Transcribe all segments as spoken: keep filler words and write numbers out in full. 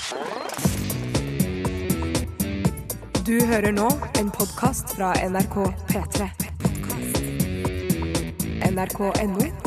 Du hører nå en podcast fra N R K P tre. N R K punktum N O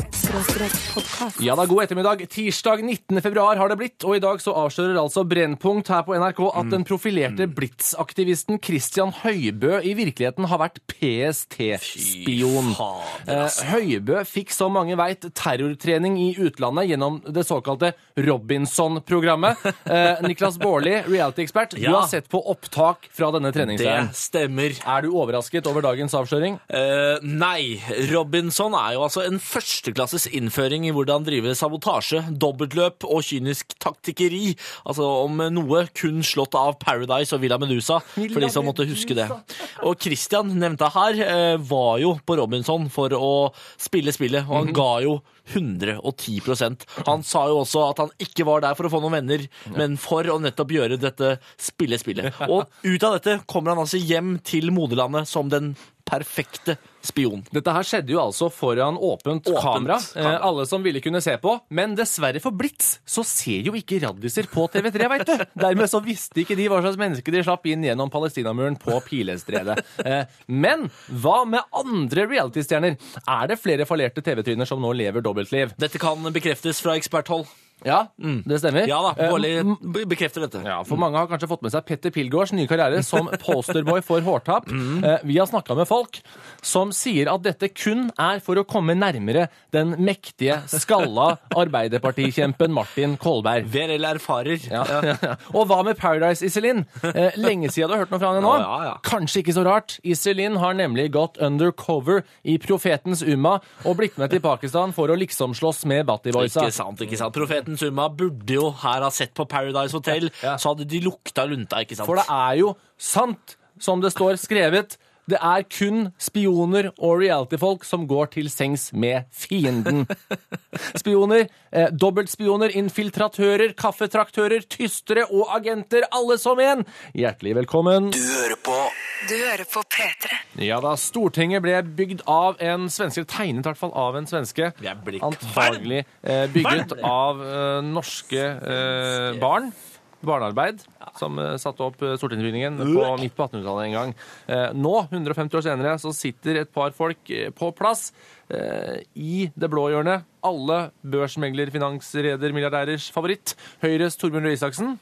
podcast. Ja da, god ettermiddag. Tirsdag nittende februar har det blitt, og i dag så avslører altså Brennpunkt her på N R K at den profilerte Blitz-aktivisten Christian Høibø i virkeligheten har vært P S T-spion. Eh, Høibø fikk, som mange vet, terrortrening i utlandet gjennom det såkalte Robinson-programmet. Eh, Niklas Baarli, reality-ekspert, Ja. du har sett på opptak fra denne treningsleiren. Det stemmer. Er du overrasket over dagens avsløring? Eh, nei, Robinson er jo altså en førsteklasses innføring i hvordan drive sabotasje, dobbeltløp og kynisk taktikkeri. Altså om noe kun slått av Paradise og Villa Medusa, for de som måtte huske det. Og Christian nevnte her eh, var jo på Robinson for å spille spillet, og han ga jo hundre og ti prosent. Han sa jo også at han ikke var der for å få noen venner, men for å nettopp gjøre dette spille-spillet. Og ut av dette kommer han altså hjem til moderlandet som den perfekte spion. Dette her skjedde jo altså foran åpent, Åpent kamera. kamera. Eh, alle som ville kunne se på. Men dessverre for Blitz, så ser jo ikke raddiser på T V tre, vet du. Dermed så visste ikke de hva slags mennesker de slapp inn gjennom Palestinamuren på Pilestredet. Eh, men hva med andre reality-stjerner? Er det flere fallerte T V-tryner som nå lever dobbeltliv? Dette kan bekreftes fra eksperthold. Ja, det stemmer. Ja da, Eh, Baarli be- bekrefter dette. Ja, for mange har kanskje fått med seg Petter Pilgaards nye karriere som posterboy for hårtapp. Eh, vi har snakket med folk som sier at dette kun er for å komme nærmere den mektige, skalla Arbeiderpartikjempen Martin Kolberg. V R L erfarer. Ja, ja, ja. Og hva med Paradise Iselin? Eh, lenge siden du har hørt noe fra henne nå. Ja, ja, ja. Kanskje ikke så rart. Iselin har nemlig gått undercover i Profetens Umma og blitt med til Pakistan for å liksom slåss med Batty Boysa. Ikke sant, ikke sant. Profeten Summa burde jo her ha sett på Paradise Hotel, Ja. så hadde de lukta lunta, ikke sant? For det er jo sant, som det står skrevet, det er kun spioner og reality-folk som går til sengs med fienden. Spioner, eh, dobbeltspioner, infiltratører, kaffetraktører, tystere og agenter, alle som en. Hjertelig velkommen. Du hører på Du hører på P tre. Ja da, Stortinget ble bygd av en svenske, tegnet i hvert fall av en svenske. Jeg blir Antagelig eh, bygget av eh, norske eh, barn. Barnearbeid, som eh, satte opp eh, stortingsbygningen på midt på attenhundretallet en gang. Eh, nå, hundre og femti år senere, så sitter et par folk eh, på plass eh, i det blå hjørnet. Alle børsmegler, finansreder, milliardærers favoritt. Høyres Torbjørn Røe Isaksen.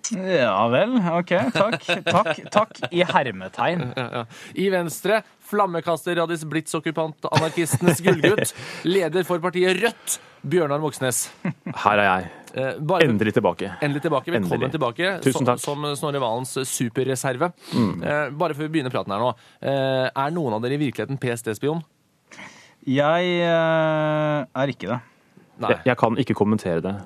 Ja vel, ok, takk, takk, takk, i hermetegn. Ja, ja. I Venstre, flammekaster, radis, blitzokkupant, anarkistenes gullgutt. Leder for partiet Rødt, Bjørnar Moxnes. Her er jeg. Eh, bare Endelig tilbake. Endelig tilbake. Velkommen Endelig. tilbake. Tusen takk. Som, som Snorre Valens superreserve. Eh, bare før vi begynner praten her nå. Eh, er noen av dere i virkeligheten P S T-spion? Jeg eh, er ikke det. Nei. Jeg, jeg kan ikke kommentere det.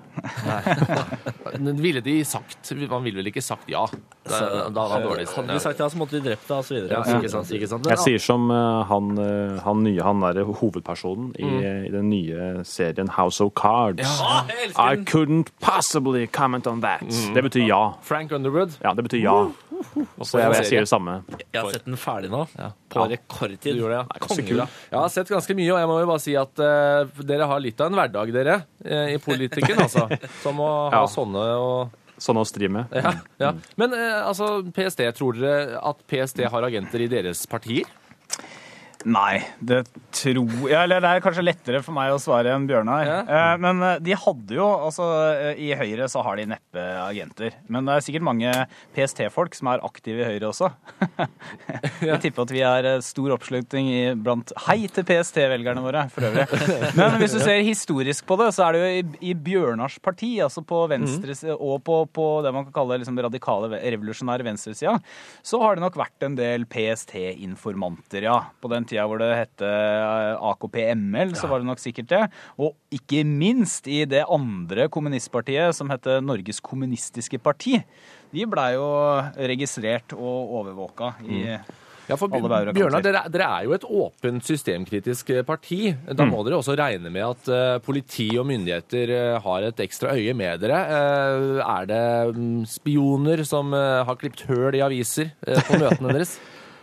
Men ville de sagt? Man ville vel ikke sagt ja? Da, da var det dårlig. Hadde vi sagt ja, så måtte de drept deg, og så videre. Ja, ikke sant, ikke sant. Men, Jeg sier som uh, han, uh, han nye, han er hovedpersonen i, i den nye serien House of Cards. Ah, jeg elsker I den. couldn't possibly comment on that. Det betyr ja. Frank Underwood. Ja, det betyr ja. Så jeg, jeg sier det samme. Jeg har sett den ferdig nå, på rekordtid. Du gjorde det, ja. Kongebra. Jeg har sett ganske mye, og jeg må jo bare si at eh, dere har litt av en hverdag, dere, eh, i politikken, altså. Som å ha Ja. sånne og... Sånn å stri med. Ja, ja. Men eh, altså, P S T, tror dere at P S T har agenter i deres partier? Nei, det tror jeg, eller det er kanskje lettere for meg å svare enn Bjørnar. Ja. Eh, men eh, de hadde jo, altså eh, i Høyre så har de neppe agenter. Men det er sikkert mange P S T-folk som er aktive i Høyre også. Jeg tipper at vi er eh, stor oppslutning i blant hei til P S T-velgerne våre, for øvrig. Men hvis du ser historisk på det, så er det jo i, i Bjørnars parti, altså på venstre side, og på, på det man kan kalle liksom radikale, revolusjonære venstresida, så har det nok vært en del P S T-informanter, ja, på den tida hvor det hette A K P M L, så var det nok sikkert det. Og ikke minst i det andre kommunistpartiet som hette Norges Kommunistiske Parti. De ble jo registrert og overvåka i Ja, for alle bauger og Bjørnar, kanter. dere, dere er jo et åpent systemkritisk parti. Da må dere også regne med at uh, politi og myndigheter uh, har et ekstra øye med dere. Uh, er det um, spioner som uh, har klippet høl i aviser uh, på møtene deres?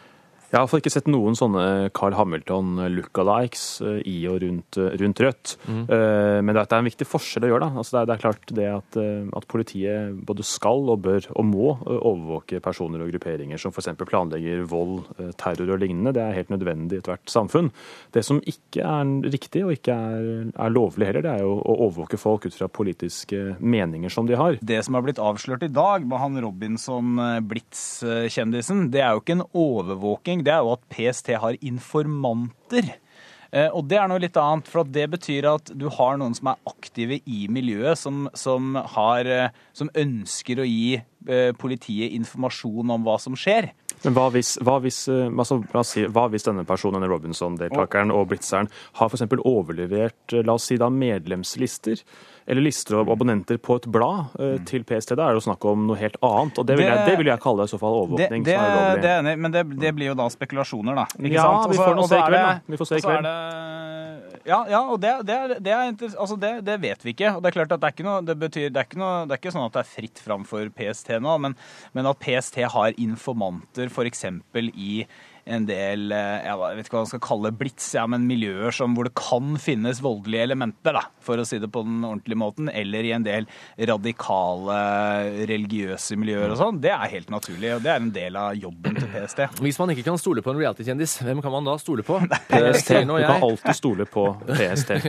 Jeg har ikke sett noen sånne Carl Hamilton lookalikes i og rundt, rundt Rødt. Mm. Men det er en viktig forskjell å gjøre. Da. Altså det, er, det er klart det at, at politiet både skal og bør og må overvåke personer og grupperinger som for eksempel planlegger vold, terror og lignende. Det er helt nødvendig i ethvert samfunn. Det som ikke er riktig og ikke er, er lovlig heller, det er jo å overvåke folk ut fra politiske meninger som de har. Det som har blitt avslørt i dag med han Robinson Blitz-kjendisen, det er jo ikke en overvåking. Det er jo at P S T har informanter. Eh, og det er noe litt annet, for det betyr at du har noen som er aktive i miljøet, som, som, har, som ønsker å gi eh, politiet informasjon om hva som skjer. Men hva hvis, hva hvis, altså, la oss si, hva hvis denne personen, denne Robinson-deltakeren og blitzeren, har for eksempel overlevert, la oss si da, medlemslister, eller lister av abonnenter på et blad uh, til P S T? Da er det jo snakk om noe helt annet, og det vil, det, jeg, det vil jeg kalle i så fall overvåkning. Det, det, som er ulovlig. Det er enig, men det, det blir jo da spekulasjoner, da. Ikke ja, sant? vi får nå se i kveld, da. Vi får se i kveld. Det, ja, ja, og det, det, er, det, er, altså det, det vet vi ikke. Og det er klart at det er ikke noe, det betyr, det er ikke noe, det er ikke sånn at det er fritt fram for P S T nå, men, men at P S T har informanter for eksempel i en del, jeg vet ikke hva man skal kalle blitz, ja, men miljøer som, hvor det kan finnes voldelige elementer, da, for å si det på den ordentlige måten, eller i en del radikale religiøse miljøer og sånn, det er helt naturlig, og det er en del av jobben til P S T. Hvis man ikke kan stole på en reality-kjendis, hvem kan man da stole på? P S T, du kan alltid stole på P S T.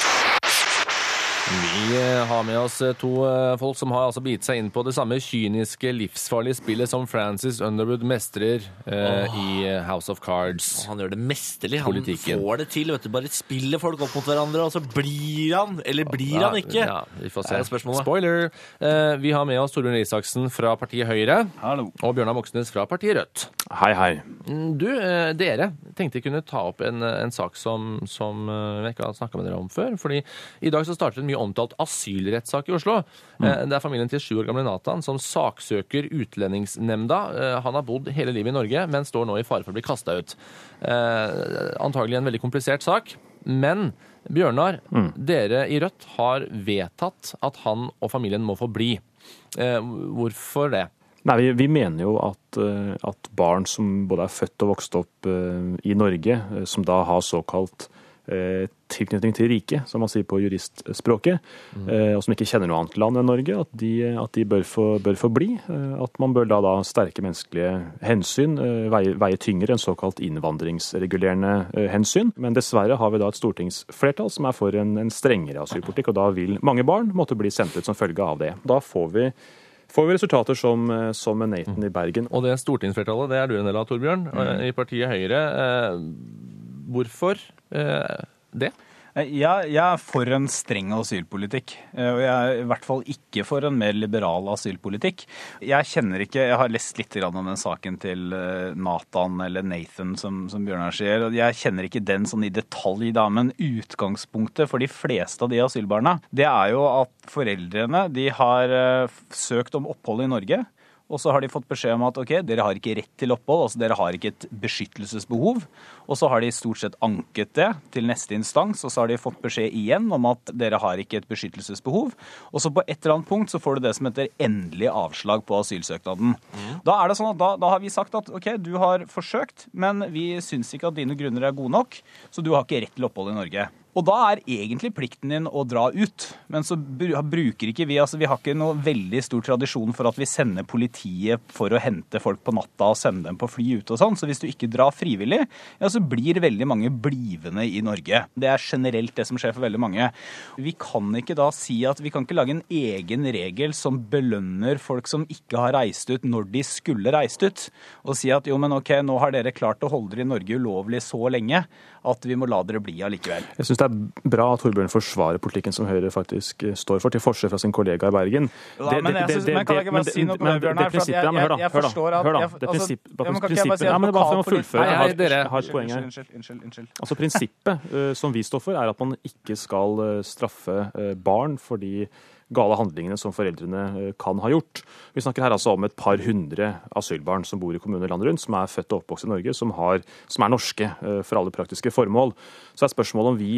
Vi har med oss to folk som har altså bitt seg inn på det samme kyniske, livsfarlige spillet som Francis Underwood mestrer eh, oh. i House of Cards. Han gjør det mesterlig. Han Politikken. Får det til. Vet du, bare spiller folk opp mot hverandre, og så blir han, eller blir ja, han ikke? Ja, vi får se. Spoiler! Eh, vi har med oss Torbjørn Røe Isaksen fra partiet Høyre. Hallo. Og Bjørnar Moxnes fra partiet Rødt. Hei, hei. Du, eh, dere tenkte jeg kunne ta opp en, en sak som, som jeg ikke har snakket med dere om før, fordi i dag så startet en mye omtalt asylrettssak i Oslo. Mm. Det er familien til sju år gamle Nathan som saksøker utlendingsnemnda. Han har bodd hele livet i Norge, men står nå i fare for å bli kastet ut. Eh, antagelig en veldig komplisert sak, men Bjørnar, mm. dere i Rødt har vedtatt at han og familien må få bli. Eh, hvorfor det? Nei, vi, vi mener jo at, at barn som både er født og vokst opp uh, i Norge, uh, som da har såkalt uh, tilknytning til riket, som man sier på juristspråket, mm. uh, og som ikke kjenner noe annet land enn Norge, at de, at de bør, få, bør få bli. Uh, at man bør da, da sterke menneskelige hensyn uh, veie, veie tyngre enn såkalt innvandringsregulerende uh, hensyn. Men dessverre har vi da et stortingsflertall som er for en, en strengere asylpolitikk, og da vil mange barn måtte bli sendt ut som følge av det. Da får vi Får vi resultater som, som med Nathan i Bergen. Og det stortingsflertallet, det er du en del av, Torbjørn, mm. i partiet Høyre. Eh, hvorfor eh, det? Jeg, jeg er for en streng asylpolitikk, og jeg er i hvert fall ikke for en mer liberal asylpolitikk. Jeg kjenner ikke, jeg har lest litt om den saken til Nathan, eller Nathan, som, som Bjørnar sier, og jeg kjenner ikke den sånn i detalj, da, men utgangspunktet for de fleste av de asylbarna, det er jo at foreldrene, de har søkt om opphold i Norge, og så har de fått beskjed om at ok, dere har ikke rett til opphold, altså dere har ikke et beskyttelsesbehov. Og så har de stort sett anket det til neste instans, og så har de fått beskjed igjen om at dere har ikke et beskyttelsesbehov. Og så på et eller annet punkt så får du det som heter endelig avslag på asylsøknaden. Mm. Da er det sånn at da, da har vi sagt at ok, du har forsøkt, men vi syns ikke at dine grunner er gode nok, så du har ikke rett til opphold i Norge. Og da er egentlig plikten din å dra ut. Men så bruker ikke vi, altså vi har ikke noe veldig stor tradisjon for at vi sender politiet for å hente folk på natta og sende dem på fly ut og sånn. Så hvis du ikke drar frivillig, ja, så blir veldig mange blivende i Norge. Det er generelt det som skjer for veldig mange. Vi kan ikke da si at vi kan ikke lage en egen regel som belønner folk som ikke har reist ut når de skulle reist ut, og si at jo, men ok, nå har dere klart å holde dere i Norge ulovlig så lenge at vi må la dere bli allikevel. Jeg synes det er bra at Torbjørn forsvarer politikken som Høyre faktisk står for, til forskjell fra sin kollega i Bergen. Ja, men jeg synes, men kan jeg ikke bare si noe på det, Bjørnar? For jeg, jeg, jeg forstår at... Hør da, det prinsippet... Ja, men det er bare for å fullføre. Jeg har, jeg har et poeng her. Unnskyld, unnskyld, unnskyld. Altså prinsippet uh, som vi står for, er at man ikke skal uh, straffe uh, barn for de gale handlingene som foreldrene uh, kan ha gjort. Vi snakker her altså om et par hundre asylbarn som bor i kommuner landet rundt, som er født og oppvokst i Norge, som, har, som er norske uh, for alle praktiske formål. Så er spørsmålet om vi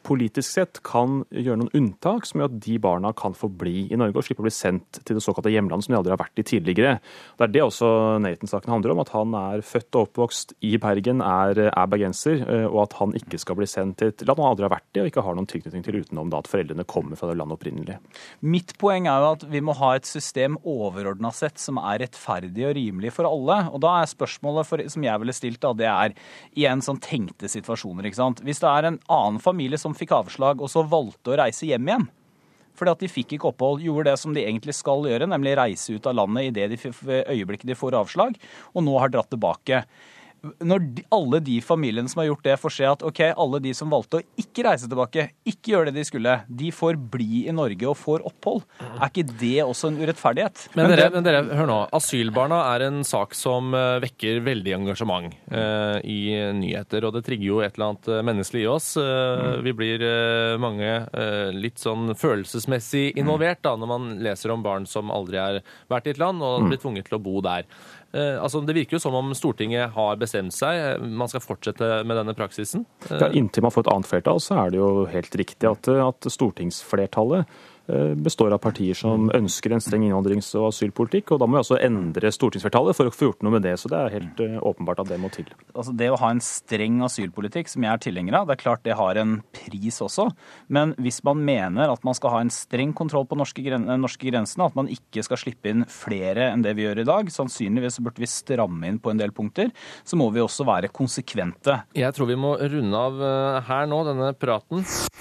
politisk sett kan gjøre noen unntak som gjør at de barna kan få bli i Norge og slippe å bli sendt til det såkalte hjemlandet som de aldri har vært i tidligere. Det er det også Nathan-saken handler om, at han er født og oppvokst i Bergen, er, er bergenser, og at han ikke skal bli sendt til et land han aldri har vært i og ikke har noen tilknytning til utenom da at foreldrene kommer fra det landet opprinnelig. Mitt poeng er jo at vi må ha et system overordnet sett som er rettferdig og rimelig for alle, og da er spørsmålet for, som jeg ville stilt da, det er igjen sånn tenkte situasjoner, ikke sant? Hvis det er en annen familie som fikk avslag og så valgte å reise hjem igjen, fordi at de fikk ikke opphold, gjorde det som de egentlig skal gjøre, nemlig reise ut av landet i det de, øyeblikket de får avslag, og nå har dratt tilbake. Når de, alle de familiene som har gjort det får se at ok, alle de som valgte å ikke reise tilbake, ikke gjøre det de skulle, de får bli i Norge og får opphold. Er ikke det også en urettferdighet? Men, men, dere, men dere, hør nå, asylbarna er en sak som uh, vekker veldig engasjement uh, i nyheter, og det trigger jo et eller annet menneskelig i oss. Uh, vi blir uh, mange uh, litt sånn følelsesmessig involvert da, når man leser om barn som aldri har vært i et land og blir tvunget til å bo der. Uh, altså, det virker jo som om Stortinget har bestemt seg. Man skal fortsette med denne praksisen. Uh, ja, inntil man får et annet flertall, så er det jo helt riktig at, at stortingsflertallet består av partier som ønsker en streng innvandrings- og asylpolitikk, og da må vi altså endre stortingsflertallet for å få gjort noe med det, så det er helt uh, åpenbart at det må til. Altså det å ha en streng asylpolitikk, som jeg er tilhenger av, det er klart det har en pris også, men hvis man mener at man skal ha en streng kontroll på norske, gren norske grensene, at man ikke skal slippe inn flere enn det vi gjør i dag, sannsynligvis burde vi stramme inn på en del punkter, så må vi også være konsekvente. Jeg tror vi må runde av uh, her nå, denne praten.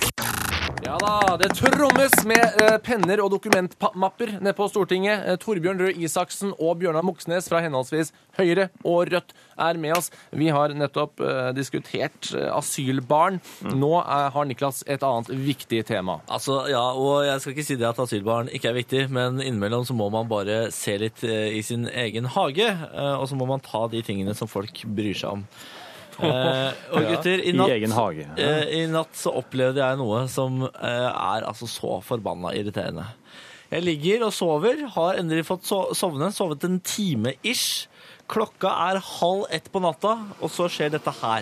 Ja da, det trommes med eh, penner og dokumentmapper nede på Stortinget. Eh, Torbjørn Røe Isaksen og Bjørnar Moxnes fra henholdsvis Høyre og Rødt er med oss. Vi har nettopp eh, diskutert eh, asylbarn. Nå eh, har Niklas et annet viktig tema. Altså, ja, og jeg skal ikke si det at asylbarn ikke er viktig, men innimellom så må man bare se litt eh, i sin egen hage, eh, og så må man ta de tingene som folk bryr seg om. Eh, og gutter, i natt, I egen hage. Ja. eh, i natt så opplevde jeg noe som eh, er altså så forbanna irriterende. Jeg ligger og sover, har endelig fått so sovne, sovet en time ish. Klokka er halv ett på natta, og så skjer dette her.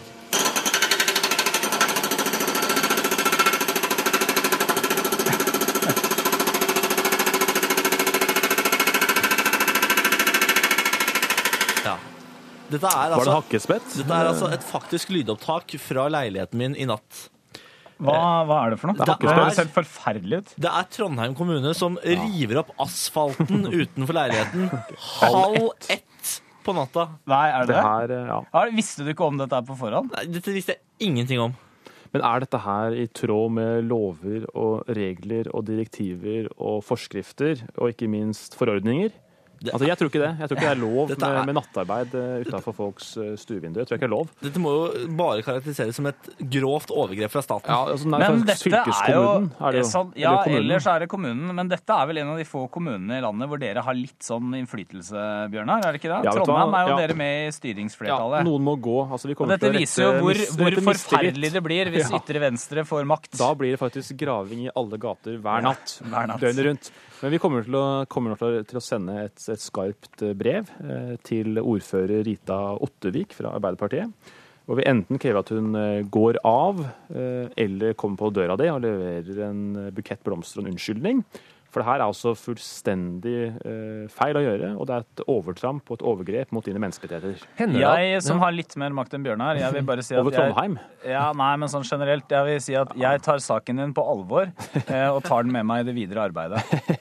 Dette er altså, Var det hakkespett? Dette er altså et faktisk lydopptak fra leiligheten min i natt. Hva, hva er det for noe? Det Det er- høres helt forferdelig ut. Det er Trondheim kommune som river opp asfalten utenfor leiligheten halv ett på natta. Nei, er det Det det? her, ja. Ja, visste du ikke om dette her på forhånd? Nei, dette visste jeg ingenting om. Men er dette her i tråd med lover og regler og direktiver og forskrifter, og ikke minst forordninger? Altså, jeg tror ikke det. Jeg tror ikke det er lov Dette er- med, med nattarbeid uh, utenfor folks uh, stuevinduer. Jeg tror ikke det er lov. Dette må jo bare karakteriseres som et grovt overgrep fra staten. Ja, altså, nei, Men fra dette er jo, fylkeskommunen er det jo. sånn, ja, Eller kommunen. ellers er det kommunen, men dette er vel en av de få kommunene i landet hvor dere har litt sånn innflytelse, Bjørnar, er det ikke det? Ja, vet du hva? Trondheim er jo Ja. dere med i Ja, styringsflertallet. noen må gå. Altså, vi Og kommer dette til å viser jo rette hvor, mis- hvor rette mistillit. forferdelig det blir hvis Ja. ytre venstre får makt. Da blir det faktisk graving i alle gater hver Ja, natt. hver natt. Døgnet rundt. Men vi kommer til å, kommer til å, til å sende et, et skarpt brev eh, til ordfører Rita Ottevik fra Arbeiderpartiet. Hvor vi enten krever at hun eh, går av, eh, eller kommer på døra di og leverer en bukett blomster og en unnskyldning. For det her er altså fullstendig eh, feil å gjøre, og det er et overtramp og et overgrep mot dine menneskerettigheter. Hender det at- Jeg som Ja. har litt mer makt enn Bjørnar, jeg vil bare si at Over jeg, Trondheim. ja, nei, men sånn generelt, jeg vil si at jeg tar saken din på alvor eh, og tar den med meg i det videre arbeidet.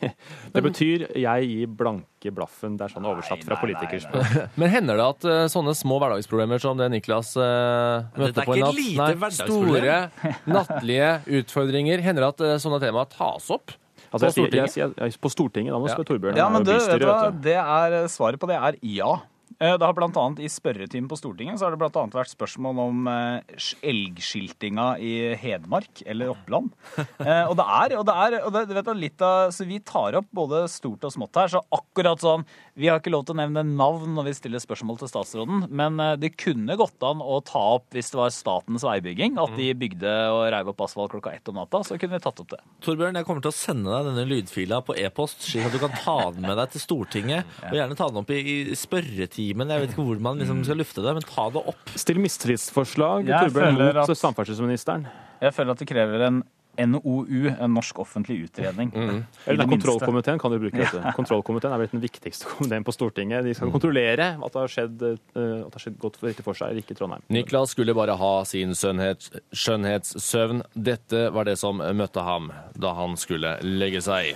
Det betyr jeg gir blanke blaffen. Det er sånn oversatt fra nei, nei, politikerspråk. Men hender det at uh, sånne små hverdagsproblemer som det Niklas uh, Dette møtte er på i ikke natt, et lite hverdagsproblem. store nattlige utfordringer, hender det at uh, sånne tema tas opp? Altså, jeg, På sier- jeg, Stortinget? sier- jeg, på Stortinget, da må du Ja. spørre Torbjørn. Ja, han er men jo du, vet bystyret, du hva, vet du. det er, svaret på det er ja. Eh, Det har blant annet i spørretimen på Stortinget så har det blant annet vært spørsmål om eh, elgskiltinga i Hedmark eller Oppland. Eh, og det er, og det er, og det, du vet, litt av, så vi tar opp både stort og smått her, så akkurat sånn, vi har ikke lov til å nevne navn når vi stiller spørsmål til statsråden, men eh, det kunne gått an å ta opp hvis det var statens veibygging, at de bygde og reiv opp asfalt klokka ett om natta, så kunne vi tatt opp det. Torbjørn, jeg kommer til å sende deg denne lydfila på e-post, slik at du kan ta den med deg til Stortinget, og gjerne ta den opp i, i spørretimen. Jeg vet ikke hvor man liksom skal lufte det, men ta det opp. Still mistillitsforslag, Jeg Torbjørn, føler mot at- samferdselsministeren. Jeg føler at det krever en N O U, en norsk offentlig utredning. Mm. Eller kontrollkomiteen kan du bruke dette. Ja. Kontrollkomiteen er vel den viktigste komiteen på Stortinget. De skal kontrollere at det har skjedd, uh, at det har skjedd godt for riktig for seg, eller ikke i Trondheim. Niklas skulle bare ha sin skjønnhets, skjønnhetssøvn. Dette var det som møtte ham da han skulle legge seg.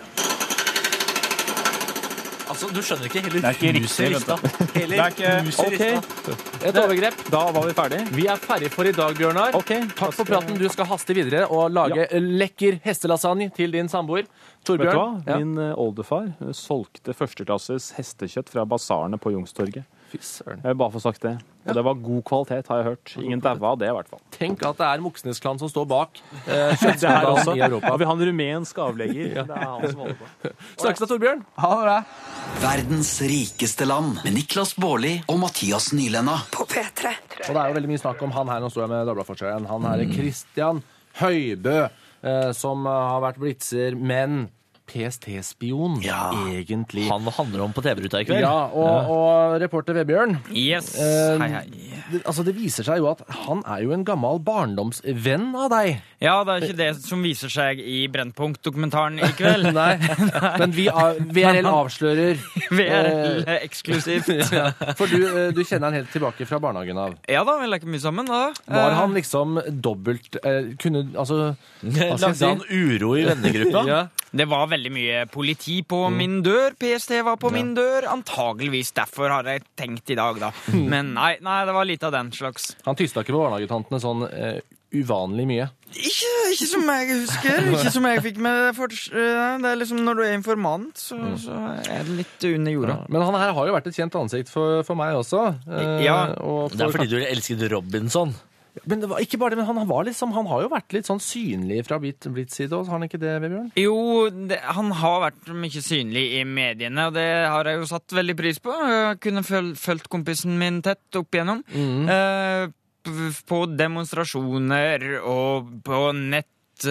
Altså, du skjønner ikke hele det er ikke huset riktig, rista. Hele det er ikke... huset okay. rista. Et overgrep. Da var vi ferdig. Vi er ferdig for i dag, Bjørnar. Okay. Takk for praten. Du skal haste videre og lage ja. lekker hestelasagne til din samboer. Torbjørn. Vet du hva? Ja. Min oldefar solgte førsteklasses hestekjøtt fra basarene på Youngstorget. Fy søren. Jeg vil bare få sagt det. Og det var god kvalitet, har jeg hørt. Ingen daua av det, i hvert fall. Tenk at det er Moxnes-klan som står bak eh, kjøttskandalen i Europa. Ja, vi har en rumensk avlegger. Ja. Det er han som holder på. Snakkes da, Torbjørn. Ha det. Verdens rikeste land med Niklas Baarli og Mathias Nylenna. På P tre. Og det er jo veldig mye snakk om han her, nå står jeg med Dagbladforskjellen, han her er Christian Høybø, eh, som har vært blitzer, men P S T-spion, ja. egentlig. Han handler om på T V-ruta i kveld. Ja, og, og reporter Vebjørn. Yes, eh, hei hei. Det, altså det viser seg jo at han er jo en gammel barndomsvenn av deg. Ja, det er ikke det som viser seg i Brennpunkt-dokumentaren i kveld. Nei, men vi, V R L avslører. V R L eh, eksklusivt. Ja, for du, du kjenner han helt tilbake fra barnehagen av. Ja da, vi leker mye sammen da. Var han liksom dobbelt, eh, kunne, altså... Lagde han uro i vennegruppa? Ja. Det var veldig mye politi på mm. min dør. P S T var på ja. min dør. Antageligvis derfor har jeg tenkt i dag, da. Men nei, nei, det var litt av den slags. Han tysta ikke på barnehagetantene sånn uh, uvanlig mye? Ikke, ikke som jeg husker. Ikke som jeg fikk med for, uh, det er liksom når du er informant, så, mm. så er det litt under jorda. Ja. Men han her har jo vært et kjent ansikt for, for meg også. Uh, ja. Og for, det er fordi du elsket Robinson. Men det var ikke bare det, men han, han, var liksom, han har jo vært litt sånn synlig fra Blitz side også, har han ikke det, Vebjørn? Jo, det, han har vært mye synlig i mediene, og det har jeg jo satt veldig pris på. Jeg kunne følt kompisen min tett opp igjennom. Mm. Eh, på demonstrasjoner og på nett,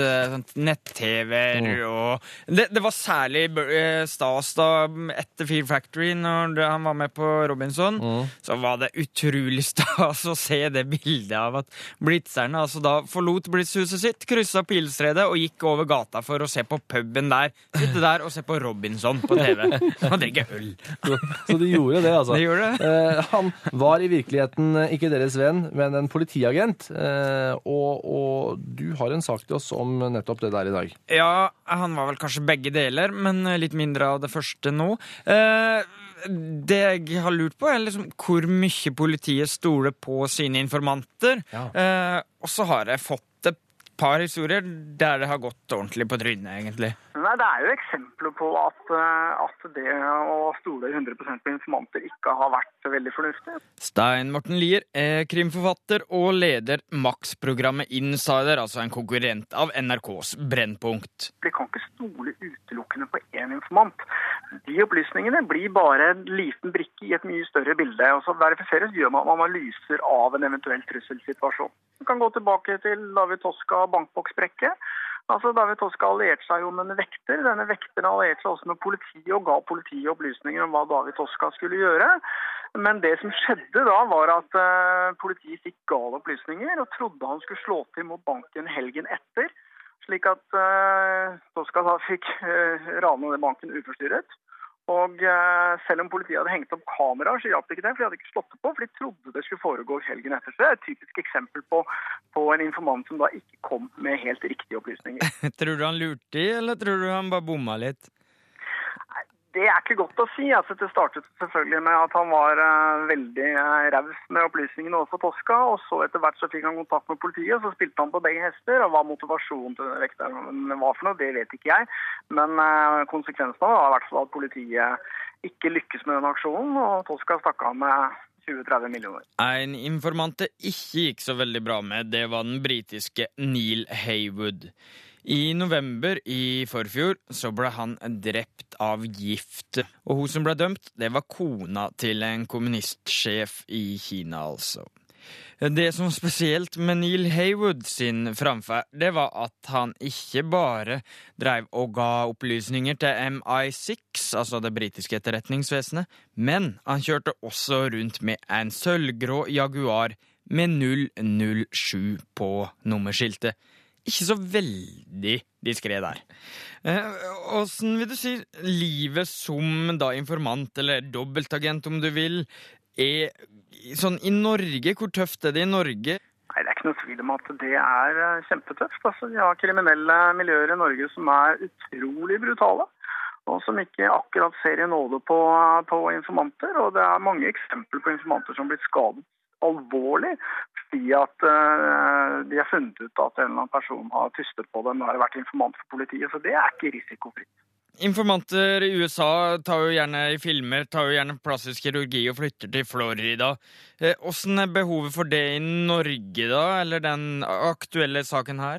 nett-tv-er mm. og det, det var særlig stas da etter Fear Factory når han var med på Robinson mm. så var det utrolig stas å se det bildet av at blitzerne altså da forlot blitzhuset sitt, krysset Pilstredet og gikk over gata for å se på puben der, sitte der og se på Robinson på T V og drikke øl. Så, så de gjorde det altså? De gjorde det. Eh, han var i virkeligheten ikke deres venn, men en politiagent eh, og, og du har en sak til oss om nettopp det der i dag. Ja, han var vel kanskje begge deler, men litt mindre av det første nå. Eh, det jeg har lurt på er liksom hvor mye politiet stoler på sine informanter. Ja. Eh, og så har jeg fått et par historier der det har gått ordentlig på trynet, egentlig. Nei, det er jo eksempler på at, at det å stole hundre prosent på informanter ikke har vært veldig fornuftig. Stein Morten Lier er krimforfatter og leder Max-programmet Insider, altså en konkurrent av N R K's Brennpunkt. Vi kan ikke stole utelukkende på én informant. De opplysningene blir bare en liten brikke i et mye større bilde, og så verifiseres gjør man analyser av en eventuell trusselsituasjon. Vi kan gå tilbake til David Toska bankboksbrekket. Altså, David Toska allierte seg jo med en vekter. Denne vekteren allierte seg også med politiet og ga politiet opplysninger om hva David Toska skulle gjøre. Men det som skjedde da var at uh, politiet fikk gale opplysninger og trodde han skulle slå til mot banken helgen etter, slik at uh, Toska da fikk uh, rane banken uforstyrret. Og uh, selv om politiet hadde hengt opp kameraer, så hjalp det ikke det, for de hadde ikke slått det på, for de trodde det skulle foregå helgen etter. Så det er et typisk eksempel på, på en informant som da ikke kom med helt riktige opplysninger. Tror du han lurte i, eller tror du han bare bomma litt? Det er ikke godt å si. Altså, det startet selvfølgelig med at han var uh, veldig uh, raus med opplysningene overfor Toska, og så etter hvert så fikk han kontakt med politiet, og så spilte han på begge hester, og hva motivasjonen til vekteren var for noe, det vet ikke jeg. Men uh, konsekvensen av det var i hvert fall at politiet ikke lykkes med den aksjonen, og Toska stakk av med tjue til tretti millioner. En informant det ikke gikk så veldig bra med, det var den britiske Neil Haywood. I november i forfjor så ble han drept av gift, og hun som ble dømt, det var kona til en kommunistsjef i Kina altså. Det som var spesielt med Neil Haywood sin framferd, det var at han ikke bare drev og ga opplysninger til M I seks, altså det britiske etterretningsvesenet, men han kjørte også rundt med en sølvgrå Jaguar med null null sju på nummerskiltet. ikke så veldig diskré der. Hvordan vil du si livet som da informant, eller dobbeltagent om du vil, er sånn i Norge? Hvor tøft er det i Norge? Nei, det er ikke noe tvil om at det er kjempetøft. Altså, vi har kriminelle miljøer i Norge som er utrolig brutale, og som ikke akkurat ser i nåde på, på informanter. Og det er mange eksempler på informanter som blir skadet alvorlig, fordi at uh, de har funnet ut at en eller annen person har tystet på dem og har vært informant for politiet, så det er ikke risikofritt. Informanter i U S A tar jo gjerne i filmer, tar jo gjerne plastisk kirurgi og flytter til Florida. Hvordan er behovet for det i Norge da, eller den aktuelle saken her?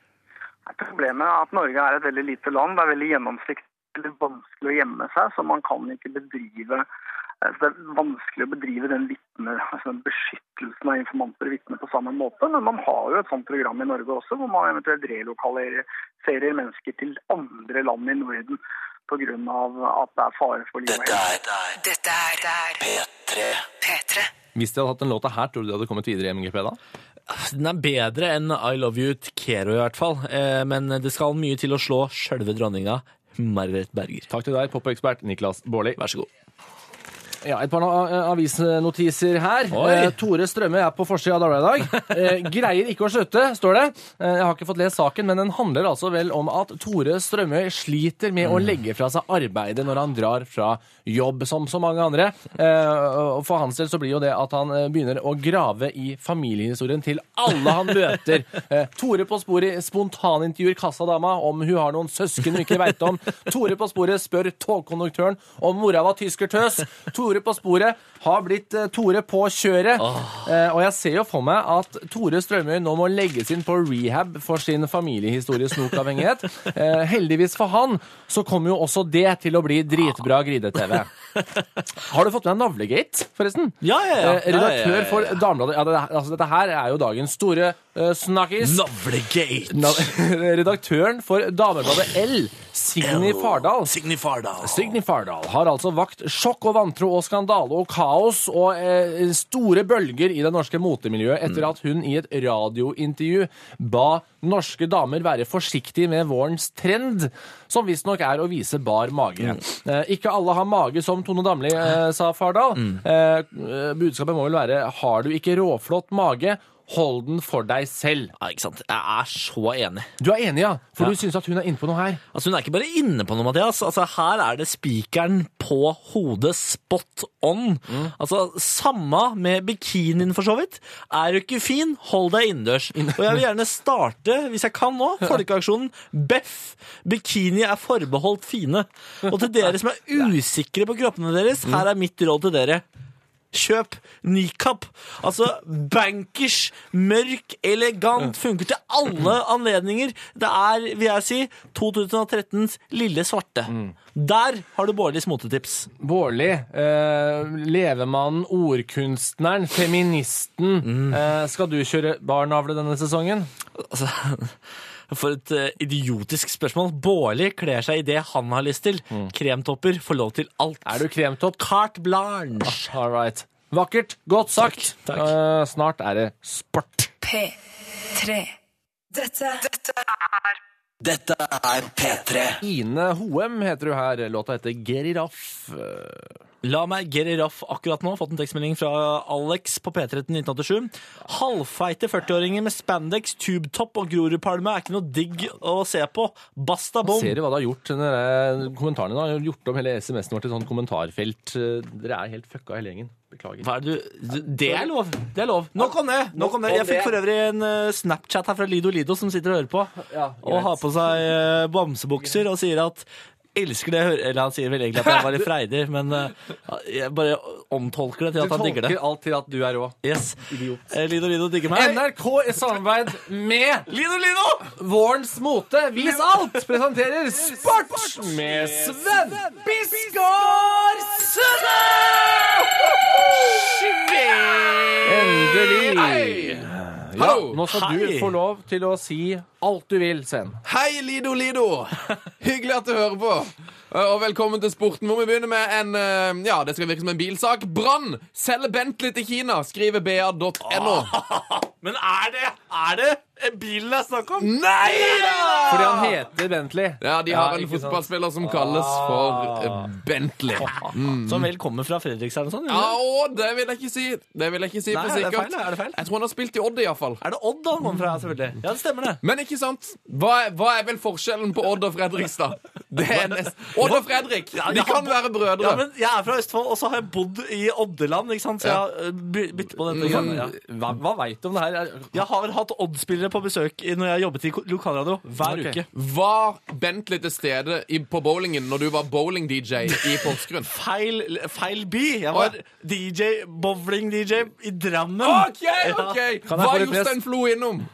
Problemet er at Norge er et veldig lite land, det er veldig gjennomsiktig, vanskelig å gjemme seg, så man kan ikke bedrive, så det er vanskelig å bedrive den vittne, altså den beskyttelsen av informanter og vittne på samme måte, men man har jo et sånt program i Norge også, hvor man eventuelt relokaliserer mennesker til andre land i Norden på grunn av at det er fare for livet. Dette er, Dette er P tre. P tre. Hvis de hadde hatt den låta her, tror du de hadde kommet videre i M G P da? Den er bedre enn I Love You til Kero i hvert fall, eh, men det skal mye til å slå selve dronninga, Margaret Berger. Takk til deg, pop-ekspert Niklas Baarli. Vær så god. Ja, et par avisnotiser her. Oi. Eh, Tore Strømme er på forsiden av Dagbladet i dag. Eh, greier ikke å slutte, står det. Eh, jeg har ikke fått lest saken, men den handler altså vel om at Tore Strømme sliter med å legge fra seg arbeidet når han drar fra jobb, som så mange andre. Eh, og for hans del så blir jo det at han eh, begynner å grave i familiehistorien til alle han møter. Eh, Tore på sporet spontanintervjuer kassadama om hun har noen søsken hun ikke vet om. Tore på sporet spør togkonduktøren om mora var tyskertøs. Tore på sporet har blitt uh, Tore på kjøret. Oh. Uh, og jeg ser jo for meg at Tore Strømøy nå må legges inn på rehab for sin familiehistorie-snokavhengighet. Uh, heldigvis for han, så kommer jo også det til å bli dritbra gride-TV. Har du fått med deg Navlegate, forresten? Ja, ja, ja. Uh, redaktør ja, ja, ja. for Dagbladet. Ja, det, altså, dette her er jo dagens store uh, snakkis. Navlegate. Nav redaktøren for Damebladet L, Signy Fardal. Signy Fardal. Signy Fardal har altså vakt sjokk og vantro og skandale og kaos og eh, store bølger i det norske motemiljøet etter at hun i et radiointervju ba norske damer være forsiktige med vårens trend, som visstnok er å vise bar mage. Mm. Eh, ikke alle har mage som Tone Damli, eh, sa Fardal. Mm. Eh, budskapet må vel være, har du ikke råflott mage, hold den for deg selv. Ja, ikke sant? Jeg er så enig. Du er enig, ja? For ja. Du synes at hun er inne på noe her. Altså, hun er ikke bare inne på noe, Mathias. Altså, her er det spikeren på hodet spot on. Mm. Altså, samme med bikinien for så vidt. Er du ikke fin, hold deg innendørs. Og jeg vil gjerne starte, hvis jeg kan nå, folkeaksjonen Beff. Bikini er forbeholdt fine. Og til dere som er usikre på kroppene deres, her er mitt råd til dere. Kjøp nikab. Altså, bankers, mørk, elegant, funker til alle anledninger. Det er, vil jeg si, tjuetre trettens lille svarte. Mm. Der har du Baarlis motetips. Baarli, eh, levemannen, ordkunstneren, feministen. Mm. Eh, skal du kjøre barnavle denne sesongen? Altså... For et uh, idiotisk spørsmål. Baarli kler seg i det han har lyst til. Mm. Kremtopper får lov til alt. Er du kremtopp? Carte blanche. Ah, all right. Vakkert. Godt sagt. Takk. Uh, snart er det sport. P tre. Dette, dette er... Dette er P tre. Ine Hoem heter du her. Låta heter Get It Off. La meg get it off akkurat nå. Fått en tekstmelding fra Alex på P tre nitten åttisju. Halvfeite førtiåringer med spandex, tubetopp og Grorudpalme er ikke noe digg å se på. Basta bom. Ser du hva du har gjort? Denne kommentarene da? Har gjort om hele S M S-en vår til sånn kommentarfelt. Dere er helt fucka hele gjengen. Beklager. Hva er det du? Det er lov. Det er lov. Nok om det. Nok om det. Jeg fikk for øvrig en uh, Snapchat her fra Lido Lido som sitter og hører på. Ja, og har på seg uh, bamsebukser og sier at elsker det, eller han sier vel egentlig at jeg var litt freidig, men uh, jeg bare omtolker det til at han digger det. Du tolker alt til at du er rå. Yes. Idiot. Eh, Lido Lido digger meg. N R K i samarbeid med Lido Lido! Vårens mote, vis alt, presenterer Sport med Sven Biskår Sønne! Endelig! Ja, Nå skal Hei. du få lov til å si alt du vil, Sven. Hei, Lido Lido! Hyggelig at du hører på. Og velkommen til sporten, hvor vi begynner med en eh, ja, det skal virke som en bilsak. Brann selger Bentley til Kina, skriver b a punktum n o. Men er det, er det bilen jeg snakker om? Nei da! Fordi han heter Bentley. Ja, de har Ja, en ikke sant? fotballspiller som kalles for eh, Bentley. Som vel kommer fra Fredrikstad eller sånn? Ja, eller? å, det vil jeg ikke si. Det vil jeg ikke si Nei, for er det sikkert. feil, er det feil? Jeg tror han har spilt i Odd i hvert fall. Er det Odd da han kommer fra, selvfølgelig? Ja, det stemmer det. Men ikke sant? Hva er, hva er vel forskjellen på Odd og Fredrikstad? Det er nest... Odd og Fredrik, Ja, de jeg har kan bo- være brødre. Ja, men jeg er fra Østfold, og så har jeg bodd i Oddeland, ikke sant? Så jeg har uh, by- byttet på dette. Sånn, Ja. hva, hva vet du om det her? Jeg har hatt Odd-spillere på besøk i- når jeg jobbet i ko- lokalradio hver Ok. uke. Var Bentley til stede i, på bowlingen når du var bowling-D J i Porsgrunn? Feil, feil by. Jeg var D J, bowling-D J i Drammen. OK, OK! Kan jeg Hva få litt Jostein Flo innom?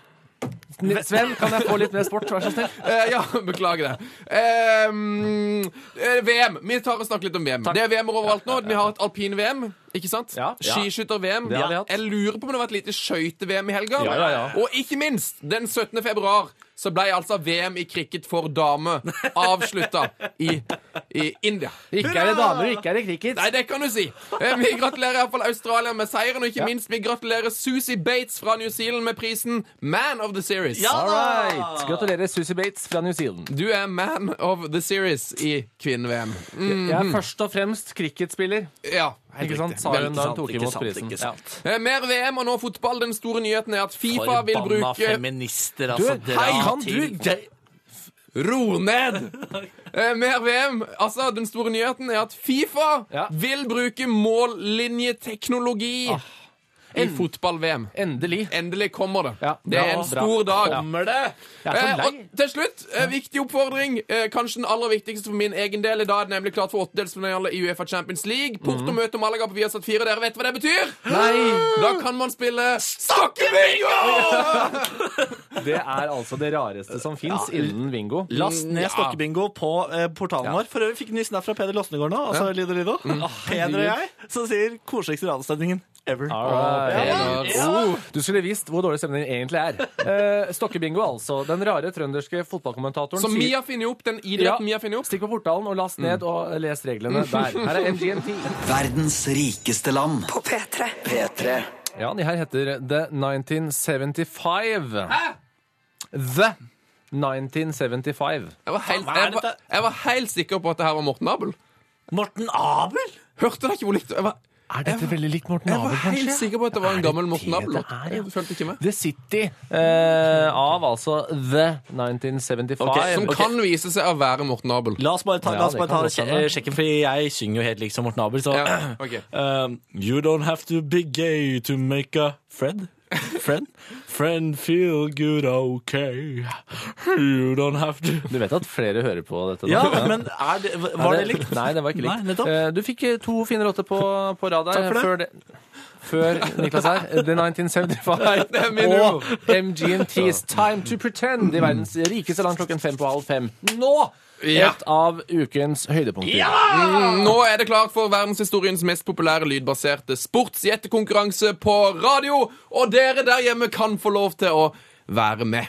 Sven, kan jeg få litt mer sport, vær så snill? Eh, ja, beklager det. Um, V M. Vi tar og snakker litt om V M. Det er V M overalt nå. Vi har et alpin-V M, ikke sant? Ja. Skiskytter-V M. Det har vi hatt. Jeg lurer på om det var et lite skøyte-V M i helga. Ja, ja, ja. Og ikke minst, den syttende februar så ble altså V M i cricket for dame avslutta i, i India. Ikke er det damer, ikke er det cricket. Nei, det kan du si. Eh, Vi gratulerer i hvert fall Australia med seieren, og ikke Ja. minst vi gratulerer Susie Bates fra New Zealand med prisen Man of the Series. Ja All da! right. Gratulerer, Susie Bates fra New Zealand. Du er Man of the Series i kvinne-V M. Mm. Jeg er først og fremst cricketspiller. Ja, helt Ikke sant? riktig. Sa hun da hun sant, tok ikke imot sant, prisen. ikke Ja. sant. Eh, Mer V M og nå fotball. Den store nyheten er at Fifa vil Forbanna bruke feminister, altså. Du, dra hei, kan til- du- Ro ned! Eh, Mer V M. Altså, den store nyheten er at Fifa Ja. vil bruke mållinjeteknologi i fotball-V M. Endelig. Endelig kommer det. Ja, Det er bra, en bra. stor dag. Kommer det? Jeg er så Eh, lei. og til slutt, eh, viktig oppfordring. Eh, kanskje den aller viktigste for min egen del. I dag er det nemlig klart for åttedelsfinale i UEFA Champions League. Porto møter Malaga på Viasat fire. Dere vet hva det betyr? Nei! Da kan man spille Stokkebingo! Det er altså det rareste som fins innen bingo. Last ned Ja. Stokkebingo på eh, portalen Ja. vår. For øvrig fikk vi ny snap fra Peder Losnegård nå. Altså Lido Lido. Peder og jeg, som sier koseligste radiostemningen ever. Alright. Ja. Oh, du skulle visst hvor dårlig stemning egentlig er. Eh, Stokkebingo, altså. Den rare trønderske fotballkommentatoren Som sier- Mia finner opp, den idretten Mia finner opp. Stikk på portalen og last ned og les reglene der. Her er M G M T. Verdens rikeste land. På P tre. P tre. Ja, de her heter The nineteen seventy-five. Hæ? The nineteen seventy-five. Jeg var, helt, Hva er jeg, var, dette? jeg var helt sikker på at det her var Morten Abel. Morten Abel? Hørte dere ikke hvor likt jeg var? Er dette veldig likt Morten Jeg Abel, var helt kanskje? sikker på at det var en gammel det Morten det Abel-låt. det er, ja? Jeg følte ikke med. The City eh, av altså The nineteen seventy-five. Ok, Som Ok. kan vise seg å være Morten Abel. La oss bare ta, Ja, la oss det bare kan ta godt sje- hende. sjekken, for jeg synger jo helt lik som Morten Abel. Så Ja, ok. um, You don't have to be gay to make a friend. Friend? Friend feel good, okay. You don't have to Du vet at flere hører på dette? nå? Ja, men er det, var det likt? Nei, det var ikke likt. Nei, nettopp. Eh, du fikk eh, to fine låter på, på rad der. Takk for det. Før, det, før Niklas her. The nineteen seventy-five Det er min og M G M T's Time to Pretend i verdens rikeste land klokken fem på halv fem. Nå! Ja. Et av ukens høydepunkter. Mm, nå er det klart for verdenshistoriens mest populære lydbaserte sportsgjettekonkurranse på radio, og dere der hjemme kan få lov til å være med.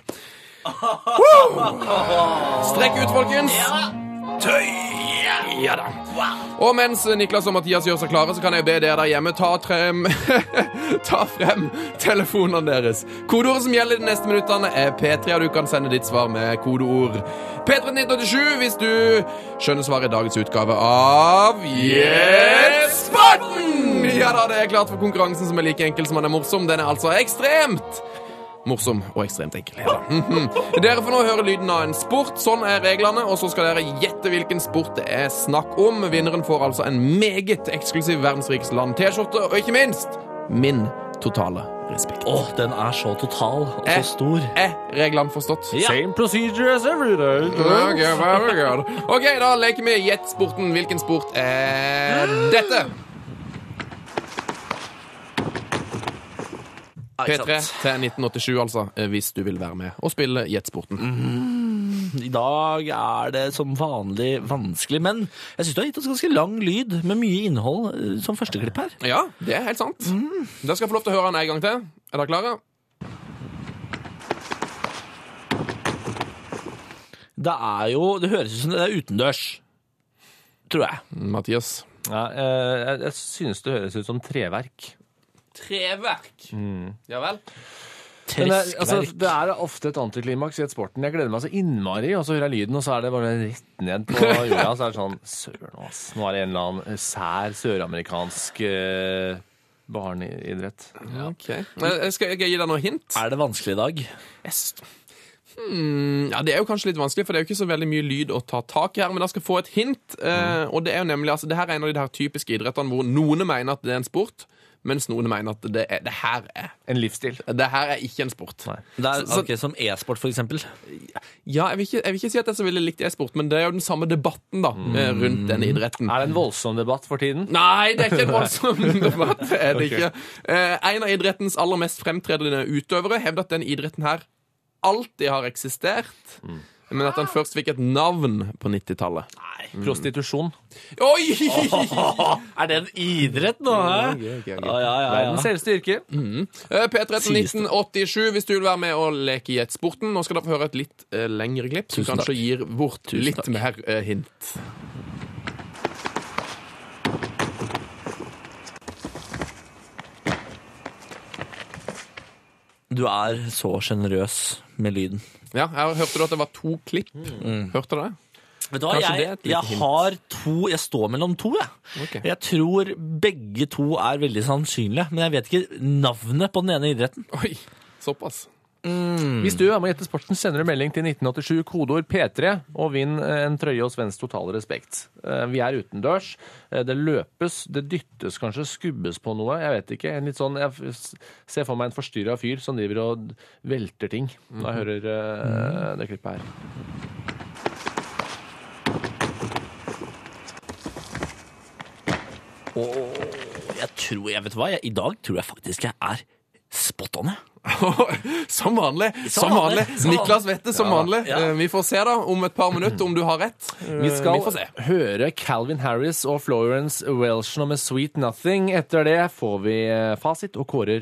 Woo! Strekk ut, folkens. Tøy! Ja da. Og mens Niklas og Mathias gjør seg klare, så kan jeg be dere der hjemme ta, frem, ta frem telefonene deres. Kodeordet som gjelder de neste minuttene er P tre, og du kan sende ditt svar med kodeord P tre nitten åttisju hvis du skjønner svaret i dagens utgave av Gjett sporten! Ja da, det er klart for konkurransen som er like enkel som den er morsom. Den er altså ekstremt morsom og ekstremt enkel. Ja, da. Mhm. Dere får nå høre lyden av en sport. Sånn er reglene, og så skal dere gjette hvilken sport det er snakk om. Vinneren får altså en meget eksklusiv verdens rikeste land T-skjorte, og ikke minst min totale respekt. Åh, den er så total og Eh. så stor. Er reglene forstått? Same procedure as every day. Ok, very good. Ok, da leker vi gjett sporten. Hvilken sport er dette? P tre til nitten åttisju, altså, hvis du vil være med og spille Gjett-sporten. I dag er det som vanlig vanskelig, men jeg synes du har gitt oss ganske lang lyd med mye innhold eh, som første klipp her. Ja, det er helt sant. Da skal jeg få lov til å høre den en gang til. Er dere klare? Det er jo Det høres ut som det er utendørs. Tror jeg. Mathias. Ja, eh, jeg, jeg synes det høres ut som treverk. Treverk. Mm. Ja vel. Men det, altså, det er ofte et antiklimaks i et sporten. Jeg gleder meg så innmari, og så hører jeg lyden, og så er det bare rett ned på jorda. Så er det sånn, søren ass, nå er det en eller annen sær søramerikansk eh, barneidrett. Ja. Ok. Skal jeg gi deg noe hint? Er det vanskelig i dag? Yes. Hmm, ja, det er jo kanskje litt vanskelig, for det er jo ikke så veldig mye lyd å ta tak i her, men jeg skal få et hint, eh, og det er jo nemlig, altså, det her er en av de her typiske idrettene hvor noen mener at det er en sport, mens noen mener at det, er, det her er en livsstil. Det her er ikke en sport. Nei. Det er Så- ok, som e-sport, for eksempel. Ja, jeg vil, ikke, jeg vil ikke si at det er så veldig likt e-sport, men det er jo den samme debatten da, eh, rundt den idretten. Er det en voldsom debatt for tiden? Nei, det er ikke en voldsom debatt. Det er det ikke. Eh, en av idrettens aller mest fremtredende utøvere hevder at den idretten her alltid har eksistert, mm. men at den først fikk et navn på nittitallet. Nei. Prostitusjon. Oi! Oh, er det en idrett nå? Hæ? Okay, okay, okay. Ah, ja, ja, ja. Verdens eldste yrke. Mm. Eh, P tretten nitten åttisju, hvis du vil være med og leke i et sporten. Nå skal dere få høre et litt eh, lengre klipp, som Tusen kanskje takk. gir bort Tusen litt takk. mer eh, hint. Du er så generøs med lyden. Ja, jeg hørte du at det var to klipp? Mm. Hørte du det? Vet du hva, Kanskje det er jeg, et lite jeg hint. har to Jeg står mellom to, jeg. Ok. Jeg tror begge to er veldig sannsynlige, men jeg vet ikke navnet på den ene idretten. Oi, såpass. Hvis du er med å gjette sporten, sender du melding til nitten åttisju, kodeord P tre, og vinn en trøye hos Vens Totale Respekt. Eh, Vi er utendørs. Eh, Det løpes, det dyttes kanskje, skubbes på noe. Jeg vet ikke. En litt sånn, jeg f- ser for meg en forstyrra fyr som driver og velter ting når jeg hører eh, det klippet her. Og jeg tror, jeg vet hva, jeg, i dag tror jeg faktisk jeg er spot on, jeg. Som vanlig. Som Som vanlig. vanlig. Som Niklas vet det som Ja, vanlig. ja. Eh, Vi får se da om et par minutter om du har rett. Eh, Vi skal Vi får se. høre Calvin Harris og Florence Welch nå med Sweet Nothing. Etter det får vi eh, fasit og kårer.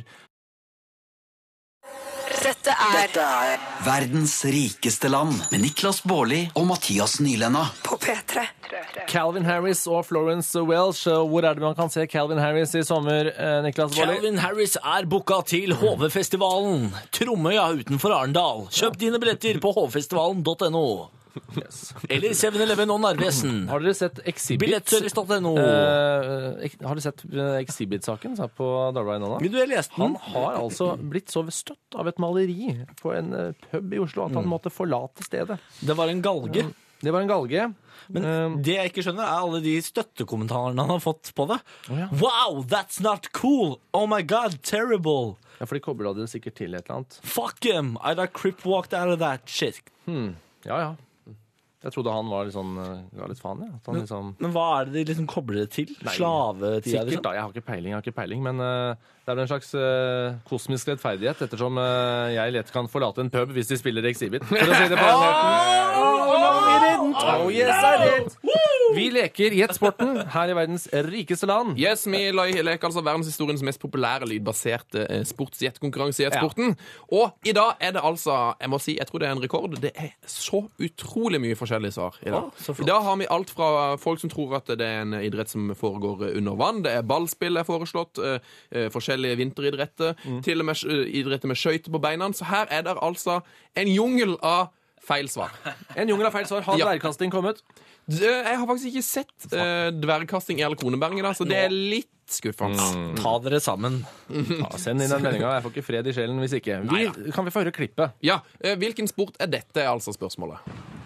Dette er Verdens rikeste land med Niklas Baarli og Mathias Nylenda. på P tre. Calvin Harris og Florence Welch. Og hvor er det man kan se Calvin Harris i sommer, eh, Niklas Baarli? Calvin Harris er booka til H V-festivalen. Tromøya utenfor Arendal. Kjøp dine billetter på hovfestivalen punktum no. Eller seven eleven og Narvesen. Har dere sett Exhibit? Billettservice punktum no. Eh, ek- har dere sett eh, Exhibit-saken som er på Dagbladet nå? da? Vil du ha lest Han den? har altså blitt så støtt av et maleri på en eh, pub i Oslo at han måtte forlate stedet. Det var en galge. Det var en galge. Men Eh, det jeg ikke skjønner, er alle de støttekommentarene han har fått på det. Å, ja. Wow, that's not cool! Oh my god, terrible! ja, for de kobla det sikkert til et eller annet. Fuck him! I'd have crip walked out of that shit. Ja, ja. Jeg trodde han var litt sånn eh, ga litt faen, ja. At han liksom Men hva er det de liksom kobler det til? Slavetida, Sikkert, liksom? da. Jeg har ikke peiling, jeg har ikke peiling, men eh, det er vel en slags eh, kosmisk rettferdighet, ettersom eh, jeg lett kan forlate en pub hvis de spiller Exhibit. For å si det på den måten. Oh, yes, I did! Vi leker Gjettsporten her i verdens rikeste land. Yes, vi le- leker altså verdenshistoriens mest populære lydbaserte eh, sportsgjettkonkurranse i Gjettsporten. Og i dag er det altså, jeg må si, jeg tror det er en rekord, det er så utrolig mye forskjellige svar i dag. Å, så flott. I dag har vi alt fra folk som tror at det er en idrett som foregår under vann, det er ballspill er foreslått, eh, eh, forskjellige vinteridretter, til og med eh, idretter med skøyter på beina. Så her er det altså en jungel av feil svar. En jungel av feil svar. Har Ja. dvergkasting kommet? D- Jeg har faktisk ikke sett eh, dvergkasting i alle Kroneberg i dag, så det er litt skuffende. Ta dere sammen. Ja, send inn den meldinga. Jeg får ikke fred i sjelen hvis ikke. Vi, kan vi få høre klippet? Ja, eh, hvilken sport er dette, er altså spørsmålet.